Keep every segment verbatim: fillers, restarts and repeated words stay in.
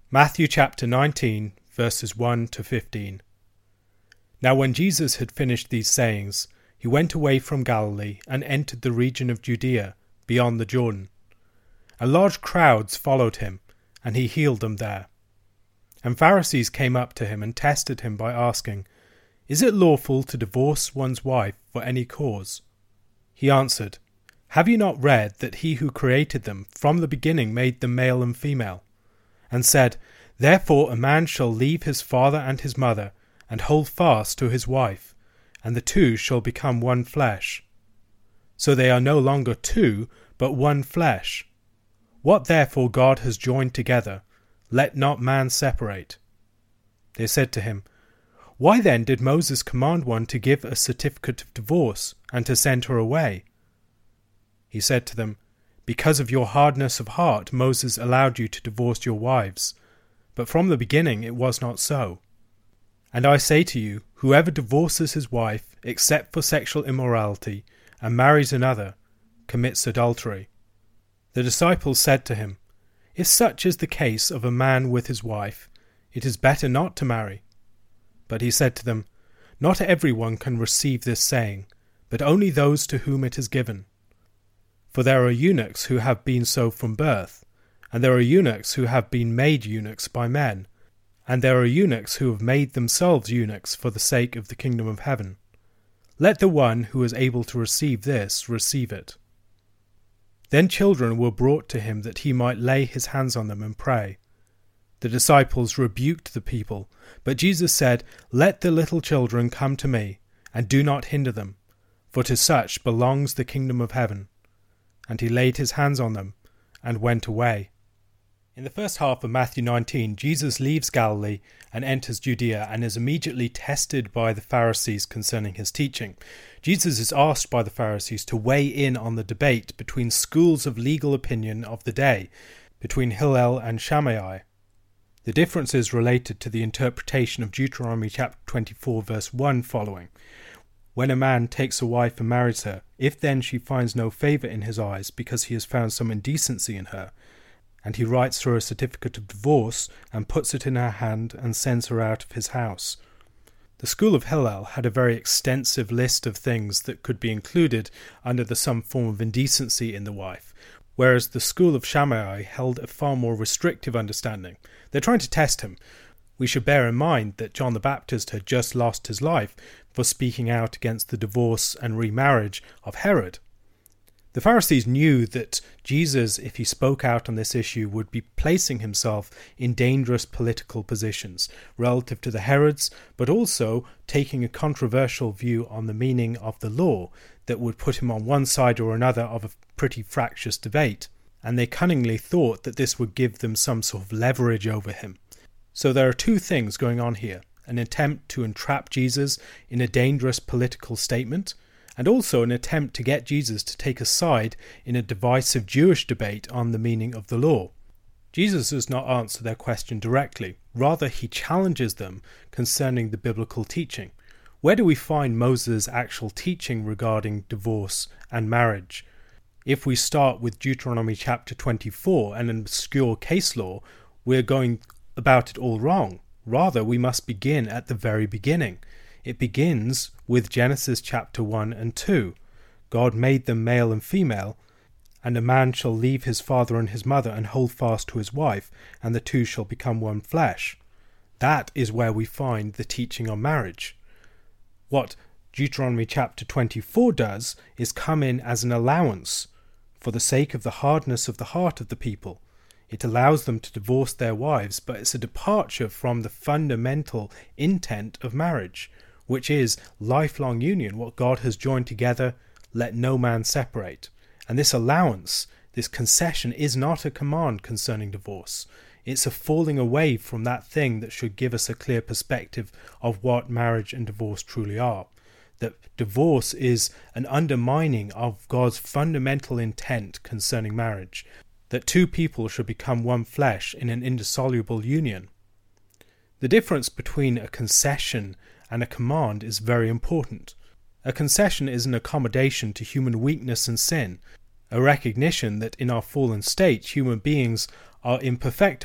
Matthew chapter nineteen, verses one to fifteen. Now when Jesus had finished these sayings, he went away from Galilee and entered the region of Judea, beyond the Jordan. And large crowds followed him, and he healed them there. And Pharisees came up to him and tested him by asking, Is it lawful to divorce one's wife for any cause? He answered, Have you not read that he who created them from the beginning made them male and female? And said, Therefore a man shall leave his father and his mother, and hold fast to his wife, and the two shall become one flesh. So they are no longer two, but one flesh. What therefore God has joined together, let not man separate. They said to him, Why then did Moses command one to give a certificate of divorce, and to send her away? He said to them, Because of your hardness of heart Moses allowed you to divorce your wives, but from the beginning it was not so. And I say to you, whoever divorces his wife, except for sexual immorality, and marries another, commits adultery. The disciples said to him, If such is the case of a man with his wife, it is better not to marry. But he said to them, Not everyone can receive this saying, but only those to whom it is given. For there are eunuchs who have been so from birth, and there are eunuchs who have been made eunuchs by men, and there are eunuchs who have made themselves eunuchs for the sake of the kingdom of heaven. Let the one who is able to receive this receive it. Then children were brought to him that he might lay his hands on them and pray. The disciples rebuked the people, but Jesus said, Let the little children come to me, and do not hinder them, for to such belongs the kingdom of heaven. And he laid his hands on them, and went away. In the first half of Matthew nineteen, Jesus leaves Galilee and enters Judea, and is immediately tested by the Pharisees concerning his teaching. Jesus is asked by the Pharisees to weigh in on the debate between schools of legal opinion of the day, between Hillel and Shammai. The difference is related to the interpretation of Deuteronomy chapter twenty-four, verse one following. When a man takes a wife and marries her, if then she finds no favour in his eyes because he has found some indecency in her, and he writes her a certificate of divorce and puts it in her hand and sends her out of his house. The school of Hillel had a very extensive list of things that could be included under the some form of indecency in the wife, whereas the school of Shammai held a far more restrictive understanding. They're trying to test him. We should bear in mind that John the Baptist had just lost his life for speaking out against the divorce and remarriage of Herod. The Pharisees knew that Jesus, if he spoke out on this issue, would be placing himself in dangerous political positions relative to the Herods, but also taking a controversial view on the meaning of the law that would put him on one side or another of a pretty fractious debate. And they cunningly thought that this would give them some sort of leverage over him. So there are two things going on here: an attempt to entrap Jesus in a dangerous political statement, and also an attempt to get Jesus to take a side in a divisive Jewish debate on the meaning of the law. Jesus does not answer their question directly. Rather, he challenges them concerning the biblical teaching. Where do we find Moses' actual teaching regarding divorce and marriage? If we start with Deuteronomy chapter twenty-four, an obscure case law, we're going about it all wrong. Rather, we must begin at the very beginning. It begins with Genesis chapter one and two. God made them male and female, and a man shall leave his father and his mother and hold fast to his wife, and the two shall become one flesh. That is where we find the teaching on marriage. What Deuteronomy chapter twenty-four does is come in as an allowance for the sake of the hardness of the heart of the people. It allows them to divorce their wives, but it's a departure from the fundamental intent of marriage, which is lifelong union. What God has joined together, let no man separate. And this allowance, this concession, is not a command concerning divorce. It's a falling away from that thing that should give us a clear perspective of what marriage and divorce truly are. That divorce is an undermining of God's fundamental intent concerning marriage, that two people should become one flesh in an indissoluble union. The difference between a concession and a command is very important. A concession is an accommodation to human weakness and sin, a recognition that in our fallen state human beings are imperfectible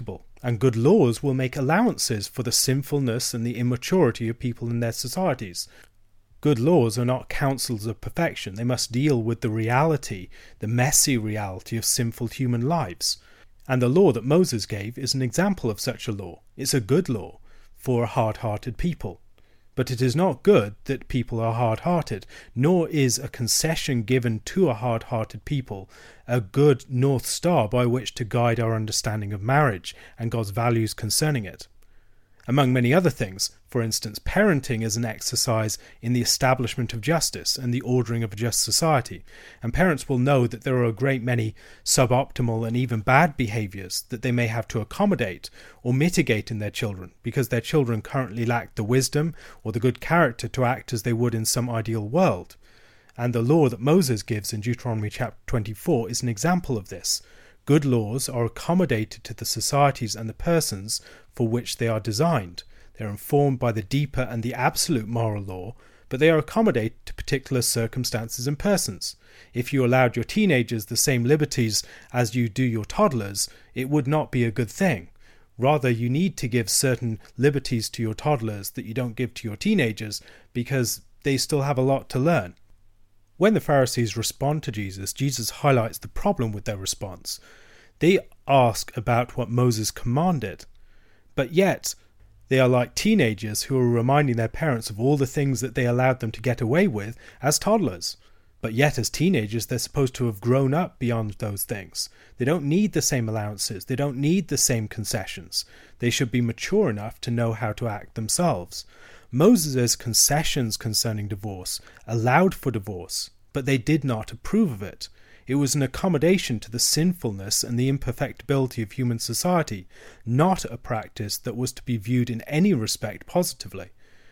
And good laws will make allowances for the sinfulness and the immaturity of people in their societies. Good laws are not counsels of perfection. They must deal with the reality, the messy reality of sinful human lives. And the law that Moses gave is an example of such a law. It's a good law for a hard-hearted people. But it is not good that people are hard-hearted, nor is a concession given to a hard-hearted people a good North Star by which to guide our understanding of marriage and God's values concerning it. Among many other things, for instance, parenting is an exercise in the establishment of justice and the ordering of a just society, and parents will know that there are a great many suboptimal and even bad behaviours that they may have to accommodate or mitigate in their children, because their children currently lack the wisdom or the good character to act as they would in some ideal world. And the law that Moses gives in Deuteronomy chapter twenty-four is an example of this. Good laws are accommodated to the societies and the persons for which they are designed. They are informed by the deeper and the absolute moral law, but they are accommodated to particular circumstances and persons. If you allowed your teenagers the same liberties as you do your toddlers, it would not be a good thing. Rather, you need to give certain liberties to your toddlers that you don't give to your teenagers, because they still have a lot to learn. When the Pharisees respond to Jesus, Jesus highlights the problem with their response. They ask about what Moses commanded, but yet they are like teenagers who are reminding their parents of all the things that they allowed them to get away with as toddlers. But yet as teenagers, they're supposed to have grown up beyond those things. They don't need the same allowances. They don't need the same concessions. They should be mature enough to know how to act themselves. Moses' concessions concerning divorce allowed for divorce, but they did not approve of it. It was an accommodation to the sinfulness and the imperfectibility of human society, not a practice that was to be viewed in any respect positively.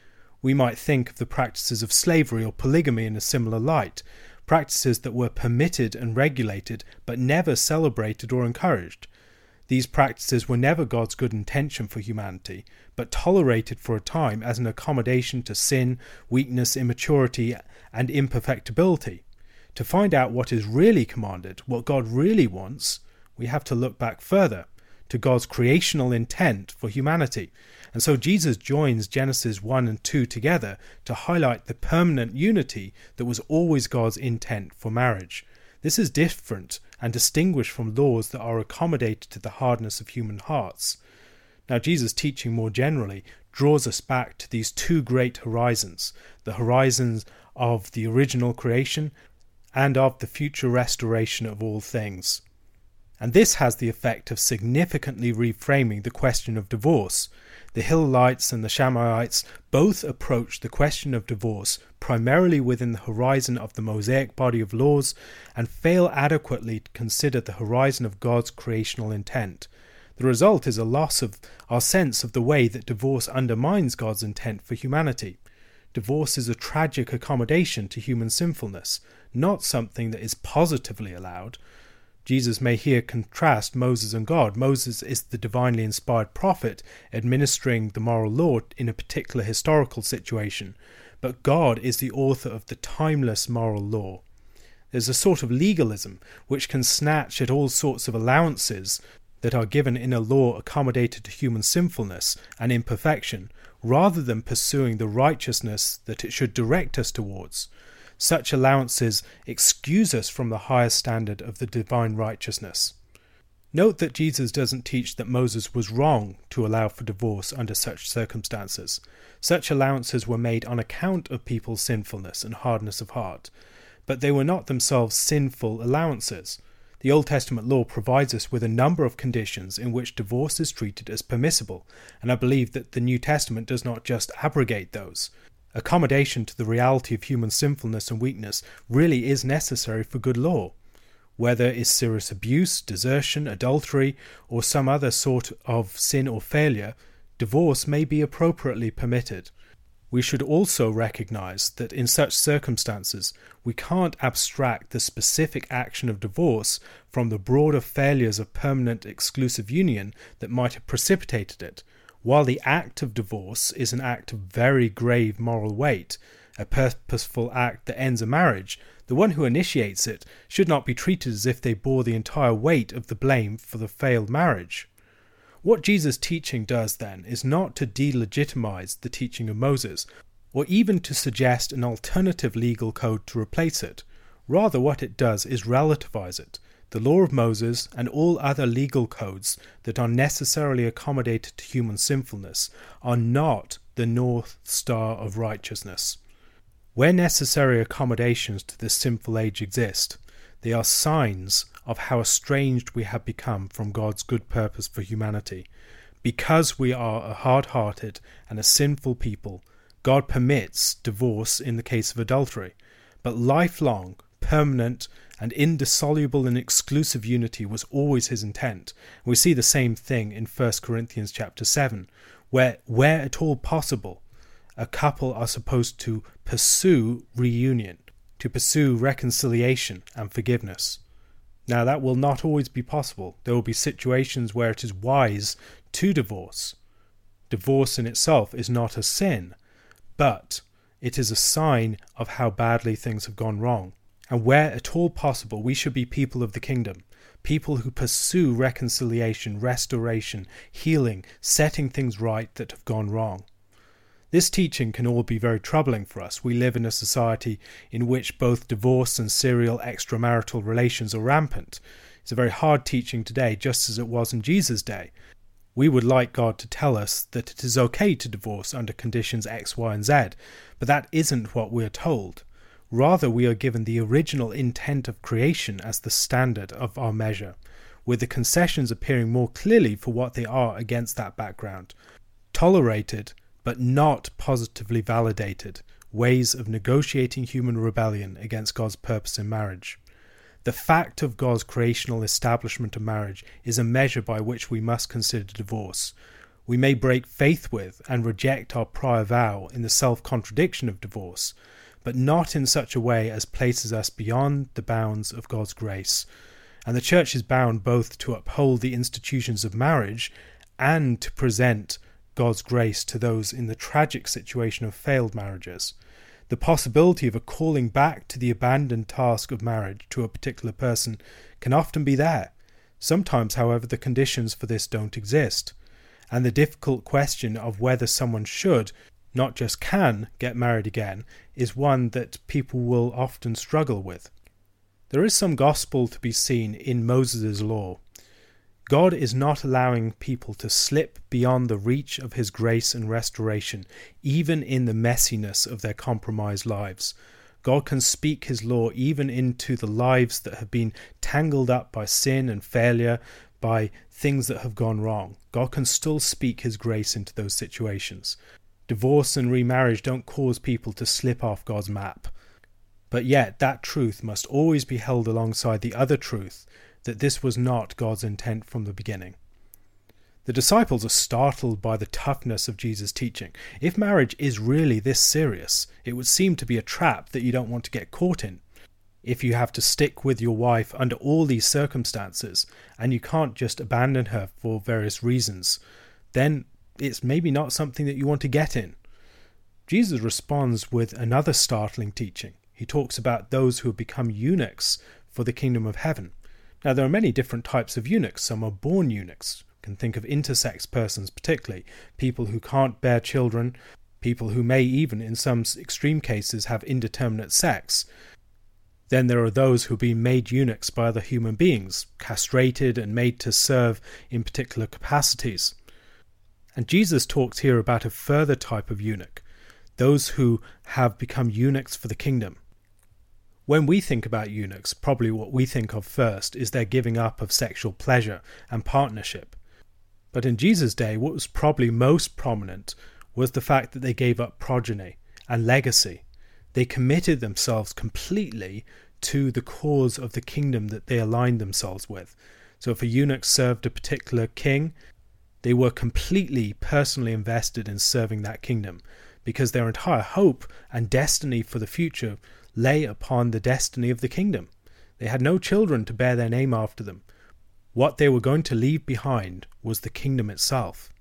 We might think of the practices of slavery or polygamy in a similar light, practices that were permitted and regulated, but never celebrated or encouraged. These practices were never God's good intention for humanity, but tolerated for a time as an accommodation to sin, weakness, immaturity, and imperfectibility. To find out what is really commanded, what God really wants, we have to look back further, to God's creational intent for humanity. And so Jesus joins Genesis one and two together to highlight the permanent unity that was always God's intent for marriage. This is different and distinguished from laws that are accommodated to the hardness of human hearts. Now, Jesus' teaching more generally draws us back to these two great horizons, the horizons of the original creation and of the future restoration of all things. And this has the effect of significantly reframing the question of divorce. The Hillelites and the Shammaites both approach the question of divorce primarily within the horizon of the Mosaic body of laws and fail adequately to consider the horizon of God's creational intent. The result is a loss of our sense of the way that divorce undermines God's intent for humanity. Divorce is a tragic accommodation to human sinfulness, not something that is positively allowed. Jesus may here contrast Moses and God. Moses is the divinely inspired prophet administering the moral law in a particular historical situation, but God is the author of the timeless moral law. There's a sort of legalism which can snatch at all sorts of allowances that are given in a law accommodated to human sinfulness and imperfection, rather than pursuing the righteousness that it should direct us towards. Such allowances excuse us from the higher standard of the divine righteousness. Note that Jesus doesn't teach that Moses was wrong to allow for divorce under such circumstances. Such allowances were made on account of people's sinfulness and hardness of heart, but they were not themselves sinful allowances. The Old Testament law provides us with a number of conditions in which divorce is treated as permissible, and I believe that the New Testament does not just abrogate those. Accommodation to the reality of human sinfulness and weakness really is necessary for good law. Whether it's serious abuse, desertion, adultery, or some other sort of sin or failure, divorce may be appropriately permitted. We should also recognize that in such circumstances, we can't abstract the specific action of divorce from the broader failures of permanent exclusive union that might have precipitated it. While the act of divorce is an act of very grave moral weight, a purposeful act that ends a marriage, the one who initiates it should not be treated as if they bore the entire weight of the blame for the failed marriage. What Jesus' teaching does then is not to delegitimize the teaching of Moses, or even to suggest an alternative legal code to replace it. Rather, what it does is relativize it. The law of Moses and all other legal codes that are necessarily accommodated to human sinfulness are not the North Star of righteousness. Where necessary accommodations to this sinful age exist, they are signs of how estranged we have become from God's good purpose for humanity. Because we are a hard-hearted and a sinful people, God permits divorce in the case of adultery, but lifelong, permanent, and indissoluble and exclusive unity was always his intent. We see the same thing in First Corinthians chapter seven, where, where at all possible, a couple are supposed to pursue reunion, to pursue reconciliation and forgiveness. Now, that will not always be possible. There will be situations where it is wise to divorce. Divorce in itself is not a sin, but it is a sign of how badly things have gone wrong. And where at all possible, we should be people of the kingdom, people who pursue reconciliation, restoration, healing, setting things right that have gone wrong. This teaching can all be very troubling for us. We live in a society in which both divorce and serial extramarital relations are rampant. It's a very hard teaching today, just as it was in Jesus' day. We would like God to tell us that it is okay to divorce under conditions X, Y, and Z, but that isn't what we're told. Rather, we are given the original intent of creation as the standard of our measure, with the concessions appearing more clearly for what they are against that background. Tolerated, but not positively validated, ways of negotiating human rebellion against God's purpose in marriage. The fact of God's creational establishment of marriage is a measure by which we must consider divorce. We may break faith with and reject our prior vow in the self-contradiction of divorce, but not in such a way as places us beyond the bounds of God's grace. And the Church is bound both to uphold the institutions of marriage and to present God's grace to those in the tragic situation of failed marriages. The possibility of a calling back to the abandoned task of marriage to a particular person can often be there. Sometimes, however, the conditions for this don't exist, and the difficult question of whether someone should, not just can, get married again is one that people will often struggle with. There is some gospel to be seen in Moses' law. God is not allowing people to slip beyond the reach of his grace and restoration, even in the messiness of their compromised lives. God can speak his law even into the lives that have been tangled up by sin and failure, by things that have gone wrong. God can still speak his grace into those situations. Divorce and remarriage don't cause people to slip off God's map. But yet that truth must always be held alongside the other truth, that this was not God's intent from the beginning. The disciples are startled by the toughness of Jesus' teaching. If marriage is really this serious, it would seem to be a trap that you don't want to get caught in. If you have to stick with your wife under all these circumstances, and you can't just abandon her for various reasons, then it's maybe not something that you want to get in. Jesus responds with another startling teaching. He talks about those who have become eunuchs for the kingdom of heaven. Now, there are many different types of eunuchs. Some are born eunuchs. You can think of intersex persons particularly, people who can't bear children, people who may even, in some extreme cases, have indeterminate sex. Then there are those who have been made eunuchs by other human beings, castrated and made to serve in particular capacities. And Jesus talks here about a further type of eunuch, those who have become eunuchs for the kingdom. When we think about eunuchs, probably what we think of first is their giving up of sexual pleasure and partnership. But in Jesus' day, what was probably most prominent was the fact that they gave up progeny and legacy. They committed themselves completely to the cause of the kingdom that they aligned themselves with. So if a eunuch served a particular king, they were completely personally invested in serving that kingdom, because their entire hope and destiny for the future lay upon the destiny of the kingdom. They had no children to bear their name after them. What they were going to leave behind was the kingdom itself.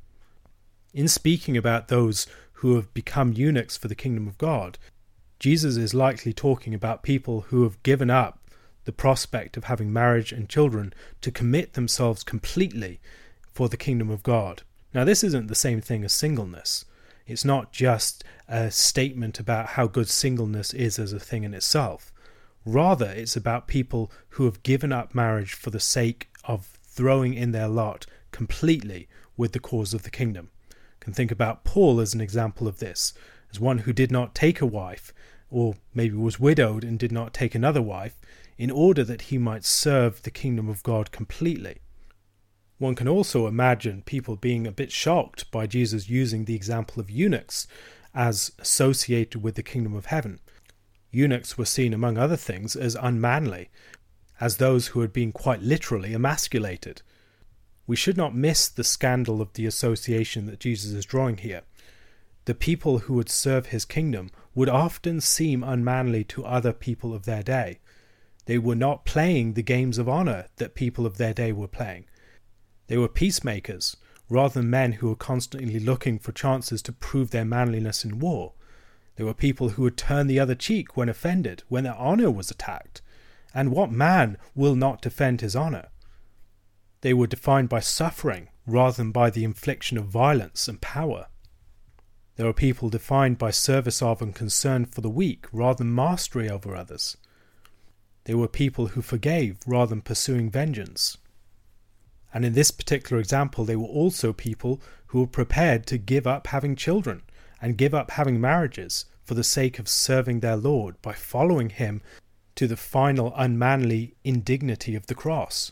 In speaking about those who have become eunuchs for the kingdom of God, Jesus is likely talking about people who have given up the prospect of having marriage and children to commit themselves completely for the kingdom of God. Now, this isn't the same thing as singleness. It's not just a statement about how good singleness is as a thing in itself. Rather, it's about people who have given up marriage for the sake of throwing in their lot completely with the cause of the kingdom. You can think about Paul as an example of this, as one who did not take a wife, or maybe was widowed and did not take another wife, in order that he might serve the kingdom of God completely. One can also imagine people being a bit shocked by Jesus using the example of eunuchs as associated with the kingdom of heaven. Eunuchs were seen, among other things, as unmanly, as those who had been quite literally emasculated. We should not miss the scandal of the association that Jesus is drawing here. The people who would serve his kingdom would often seem unmanly to other people of their day. They were not playing the games of honor that people of their day were playing. They were peacemakers, rather than men who were constantly looking for chances to prove their manliness in war. They were people who would turn the other cheek when offended, when their honor was attacked. And what man will not defend his honor? They were defined by suffering, rather than by the infliction of violence and power. There were people defined by service of and concern for the weak, rather than mastery over others. They were people who forgave, rather than pursuing vengeance. And in this particular example, they were also people who were prepared to give up having children and give up having marriages for the sake of serving their Lord by following him to the final unmanly indignity of the cross.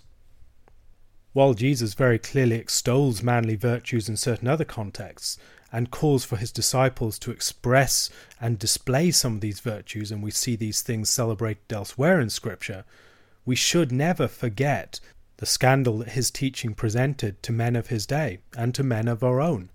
While Jesus very clearly extols manly virtues in certain other contexts and calls for his disciples to express and display some of these virtues, and we see these things celebrated elsewhere in Scripture, we should never forget the scandal that his teaching presented to men of his day and to men of our own.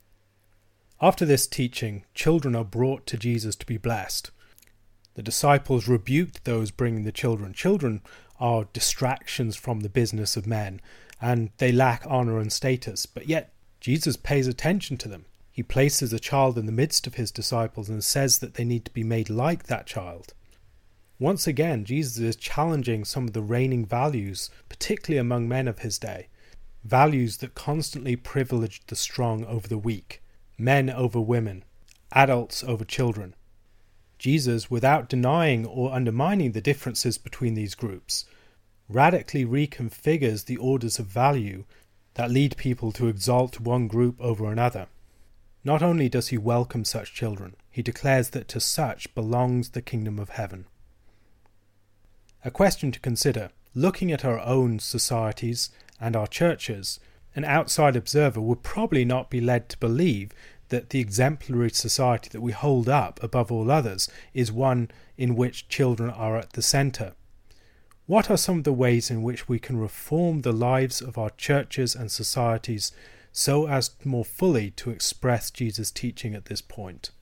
After this teaching, children are brought to Jesus to be blessed. The disciples rebuked those bringing the children. Children are distractions from the business of men, and they lack honor and status, but yet Jesus pays attention to them. He places a child in the midst of his disciples and says that they need to be made like that child. Once again, Jesus is challenging some of the reigning values, particularly among men of his day, values that constantly privileged the strong over the weak, men over women, adults over children. Jesus, without denying or undermining the differences between these groups, radically reconfigures the orders of value that lead people to exalt one group over another. Not only does he welcome such children, he declares that to such belongs the kingdom of heaven. A question to consider: looking at our own societies and our churches, an outside observer would probably not be led to believe that the exemplary society that we hold up above all others is one in which children are at the centre. What are some of the ways in which we can reform the lives of our churches and societies so as more fully to express Jesus' teaching at this point?